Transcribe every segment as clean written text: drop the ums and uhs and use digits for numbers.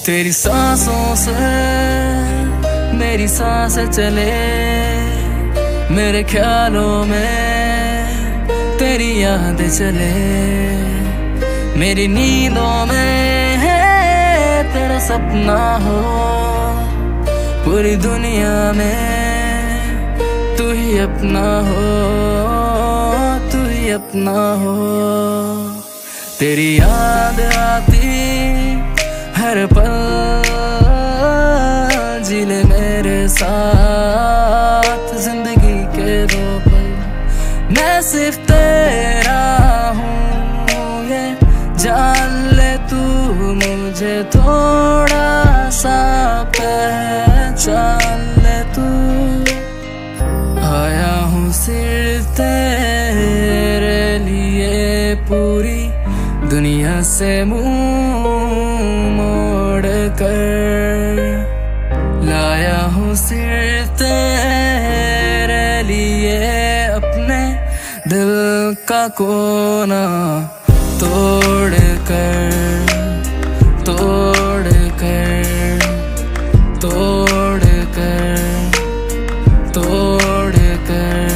तेरी सांसों से मेरी सांसें चले, मेरे ख्यालों में तेरी यादें चले, मेरी नींदों में है तेरा सपना हो, पूरी दुनिया में तू ही अपना हो, तू ही अपना हो। तेरी याद आती हर पल, जी ले मेरे साथ जिंदगी के दो पल। मैं सिर्फ तेरा हूँ ये जान ले तू, मुझे थोड़ा सा पहचान ले तू। आया हूँ सिर्फ तेरे लिए, पूरी दुनिया से मुंह मोड़ कर लाया हूँ सिर्फ तेरे लिए, अपने दिल का कोना तोड़ कर, तोड़ कर, तोड़ कर, तोड़ कर।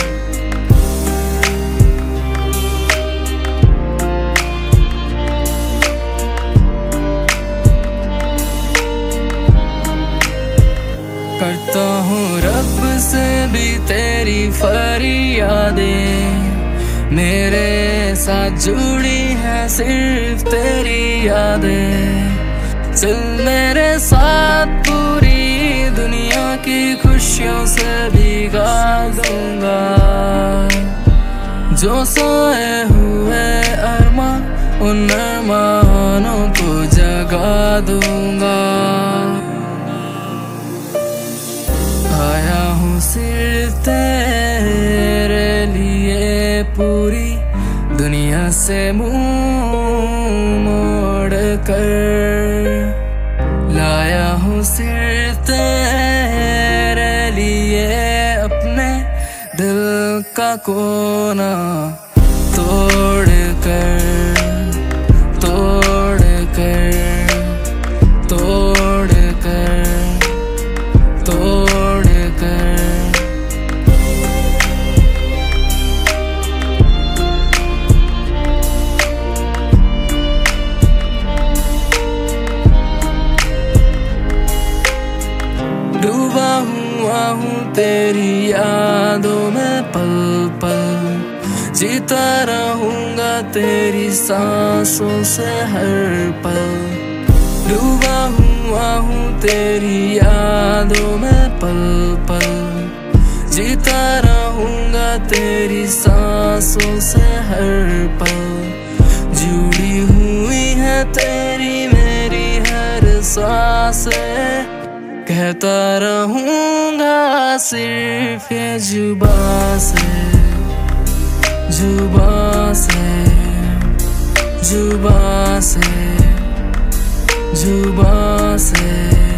करता हूँ रब से भी तेरी फरियादें, मेरे साथ जुड़ी है सिर्फ तेरी यादें। चल मेरे साथ पूरी दुनिया की खुशियों से भीगा दूंगा, जो सोए हुए अरमान उन अरमानों को जगा दूंगा। आया हूँ सिर्फ तेरे लिए, पूरी दुनिया से मुंह मोड़ कर लाया हूँ सिर्फ तेरे लिए, अपने दिल का कोना तोड़ कर, तोड़ कर, तोड़ कर, तोड़ कर। डूबा हुआ हूँ तेरी यादों में पल पल, जीता रहूंगा तेरी सांसों से हर पल। डूबा हुआ हूँ तेरी यादों में पल पल, जीता रहूंगा तेरी सांसों से हर पल। जुड़ी हुई है तेरी मेरी हर सांसें, कहता रहूंगा सिर्फ ये जुबां से, जुबां से, जुबां से, जुबां से।